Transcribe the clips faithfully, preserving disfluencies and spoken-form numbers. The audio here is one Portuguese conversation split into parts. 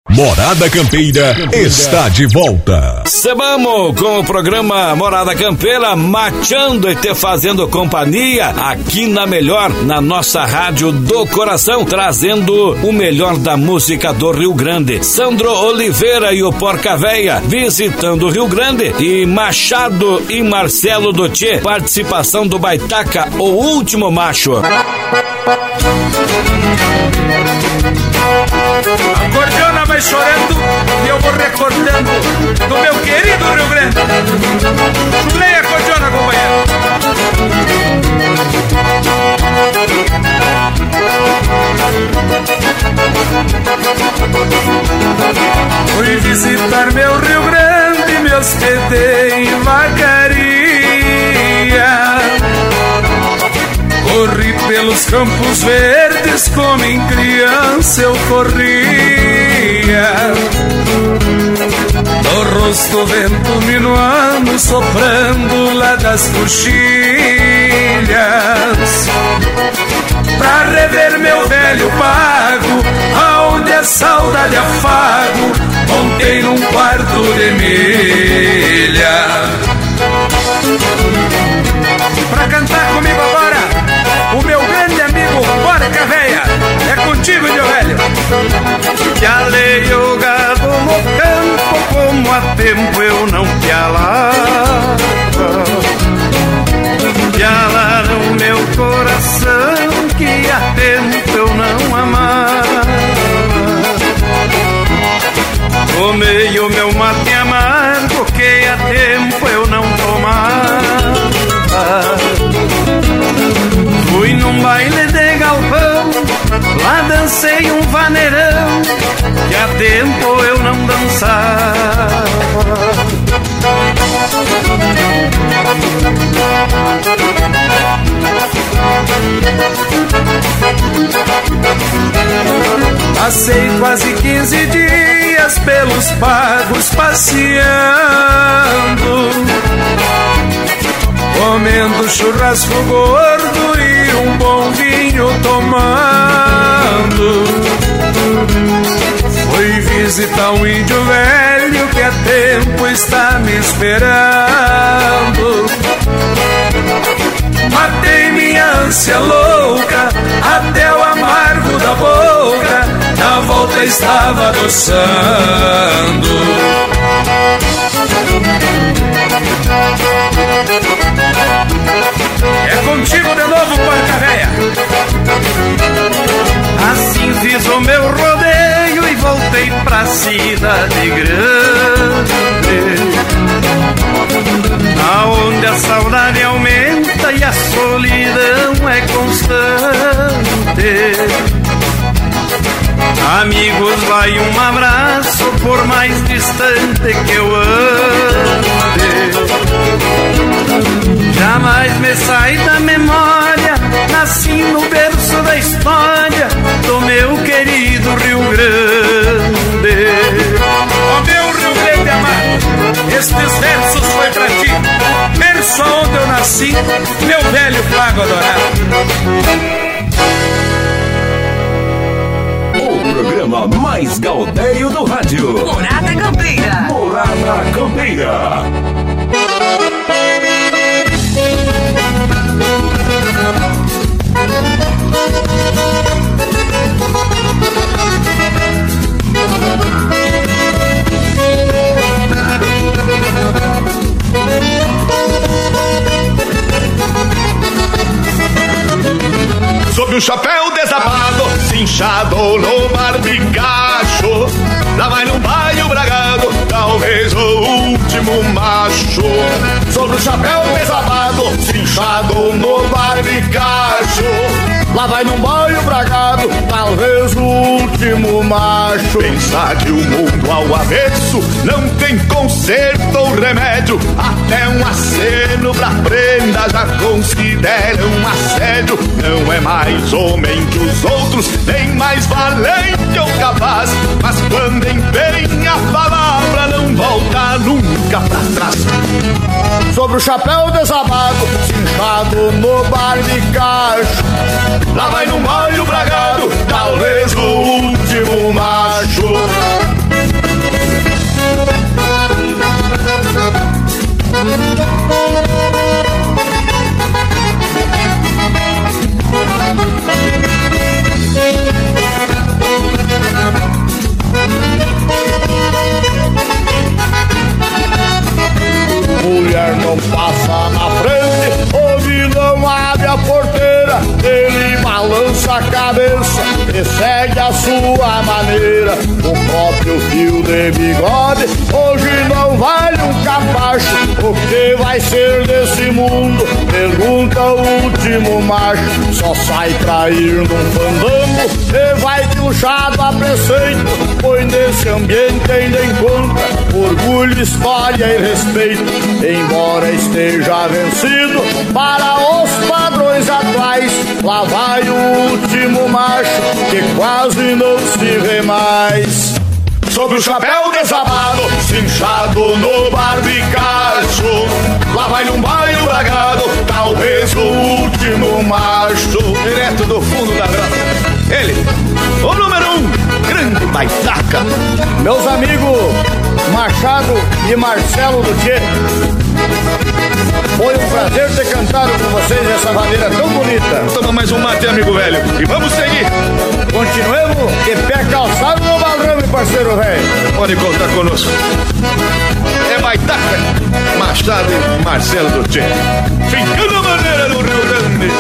Morada Campeira está de volta. Sebamo com o programa Morada Campeira, mateando e te fazendo companhia aqui na melhor, na nossa rádio do coração, trazendo o melhor da música do Rio Grande. Sandro Oliveira e o Porca Véia visitando o Rio Grande, e Machado e Marcelo do Tchê, participação do Baitaca, o último macho. A cordiona vai chorando e eu vou recordando do meu querido Rio Grande. Chuleia a cordiona, companheiro. Fui visitar meu Rio Grande, me hospedei em Vacaria. Corri pelos campos verdes como em criança eu corria. No rosto vento minuano soprando lá das coxilhas, pra rever meu velho pago, aonde a saudade afago, montei num quarto de milha. Pra cantar comigo agora, o meu grande amigo Porca Véia. É contigo, meu velho. Que alei o gado no campo, como há tempo eu não pialava. Pialaram meu coração, que há tempo eu não amava. Tomei o meu mate amargo, que há tempo eu não tomava. Fui num baile de galpão, lá dancei um vaneirão, que há tempo eu não dançava. Passei quase quinze dias pelos pagos passeando, comendo churrasco gordo e um bom vinho tomando. Fui visitar um índio velho que há tempo está me esperando. Matei minha ânsia louca, até o amargo da boca, na volta estava adoçando. É contigo de novo, Porca Véia. Assim fiz o meu rodeio e voltei pra cidade grande, aonde a saudade aumenta e a solidão é constante. Amigos, vai um abraço, por mais distante que eu ande. Jamais me sai da memória, nasci no berço da história do meu querido Rio Grande. Ó meu Rio Grande amado, estes versos foi pra ti, berço onde eu nasci, meu velho flago adorado. O programa mais gaudério do rádio. Morada Campeira. Morada Campeira. Sob um chapéu desabado, cinchado no barbicacho, lá vai num baio bragado, talvez o último macho. Sobre o chapéu desabado, cinchado no barbicacho, lá vai num baio bragado, talvez o último macho. Pensar que o mundo ao avesso não tem conserto ou remédio, até um aceno pra prenda já considera um assédio. Não é mais homem que os outros, nem mais valente ou capaz, mas quando empenha a palavra não volta nunca pra trás. Sobre o chapéu desabado, cinchado no barbicacho, lá vai num baio bragado, talvez o último macho. a cabeça e segue a sua maneira. O próprio fio de bigode hoje não vale um capacho. O que vai ser desse mundo? Pergunta o último macho. Só sai pra ir num fandango e vai puxado a preceito, pois nesse ambiente ainda encontra orgulho, história e respeito. Embora esteja vencido para os padrões atuais, lá vai o último macho que quase não se vê mais. Sob o chapéu desabado, cinchado no barbicacho, lá vai num baio bragado, talvez o último macho. Direto do fundo da grota, ele, o número um, grande baitaca. Meus amigos Machado e Marcelo do Tchê, foi um prazer ter cantado com vocês essa maneira tão bonita. Toma mais um mate, amigo velho, e vamos seguir. Continuemos de pé calçado no balrame, parceiro velho. Pode contar conosco. É baitaca, Machado e Marcelo do Tchê, ficando a maneira do Rio Grande.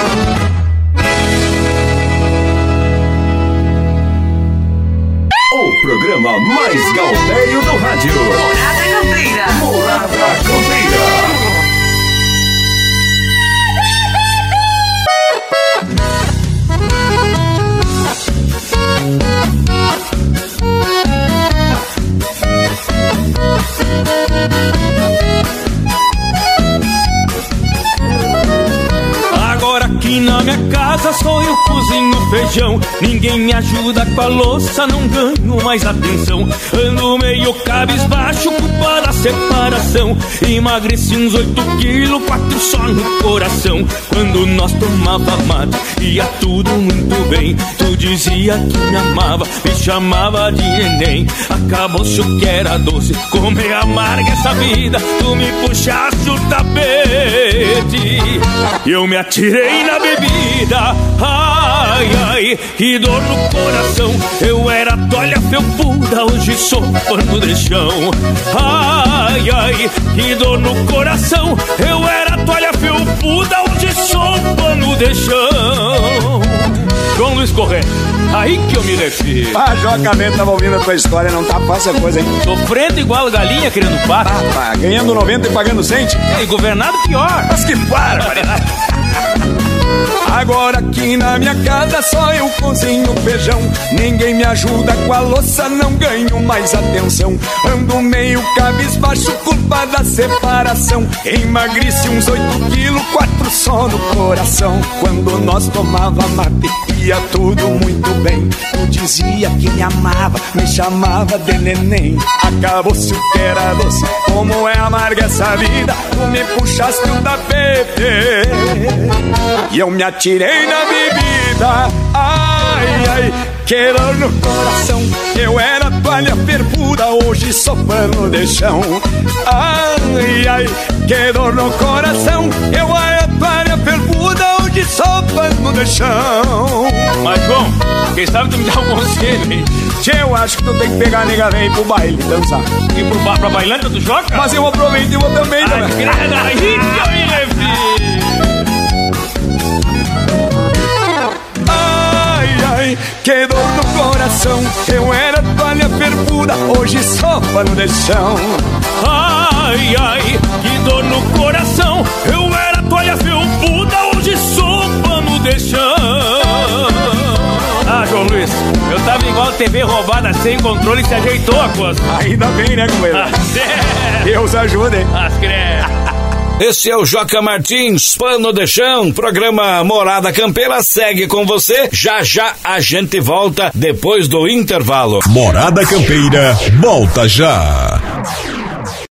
O programa mais gaúcho do rádio. Morada Campeira. Morada Campeira. Agora aqui na minha casa sou eu cozinho feijão. Ninguém me ajuda com a louça, não ganho mais atenção. Ando meio cabisbaixo, culpa da separação. Emagreci uns oito quilos, quatro só no coração. Quando nós tomava mate, ia tudo muito bem. Tu dizia que me amava, me chamava de neném. Acabou-se o que era doce, como é amarga essa vida. Tu me puxaste o tapete e eu me atirei na bebida. Ai, ai, que dor no coração. Eu era toalha felpuda, hoje sou pano de chão. Ai, ai, que dor no coração. Eu era toalha felpuda, hoje sou pano de chão. João Luiz Correia, aí que eu me refiro. Ah, Joca, mesmo tava ouvindo a tua história, não tá fácil a coisa, hein? Sofrendo igual galinha querendo pato. Ah, pá, ganhando noventa e pagando cento. E governado pior. Mas que barbaridade. Agora aqui na minha casa só eu cozinho feijão. Ninguém me ajuda com a louça, não ganho mais atenção. Ando meio cabisbaixo, culpa da separação. Emagreci uns oito quilos, quatro só no coração. Quando nós tomava mate, ia tudo muito bem. Tu dizia que me amava, me chamava de neném. Acabou-se o que era doce, como é amarga essa vida. Tu me puxaste o tapete e eu me atirei na bebida. Ai, ai, que dor no coração. Eu era toalha fervuda, hoje sou pano de chão. Ai, ai, que dor no coração. Eu era toalha fervuda, hoje sou pano de chão. Mas bom, quem sabe tu me dá um conselho, hein? Tchê, eu acho que tu tem que pegar a nega velha e ir pro baile dançar. E pro bar pra bailanta tu joga? Mas eu aproveito e vou também, ai, né? Grada, aí que eu me refiro. Ai, que dor no coração. Eu era toalha fervuda, hoje sou pano de chão. Ai, ai, que dor no coração. Eu era toalha felpuda, hoje sou pano de chão. Ah, João Luiz, eu tava igual T V roubada, sem controle, e se ajeitou a coisa. Ainda bem, né, companheiro? Ah, Deus ajuda, hein? As credas. Esse é o Joca Martins, Pano de Chão, programa Morada Campeira segue com você. Já já a gente volta depois do intervalo. Morada Campeira volta já.